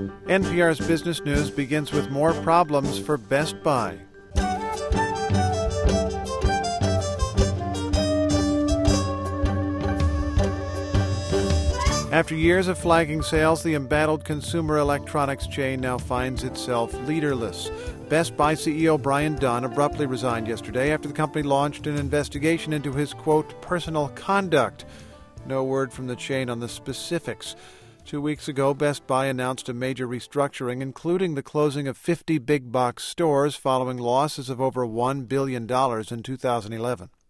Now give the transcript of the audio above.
NPR's Business News begins with more problems for Best Buy. After years of flagging sales, the embattled consumer electronics chain now finds itself leaderless. Best Buy CEO Brian Dunn abruptly resigned yesterday after the company launched an investigation into his, quote, personal conduct. No word from the chain on the specifics. 2 weeks ago, Best Buy announced a major restructuring, including the closing of 50 big-box stores following losses of over $1 billion in 2011.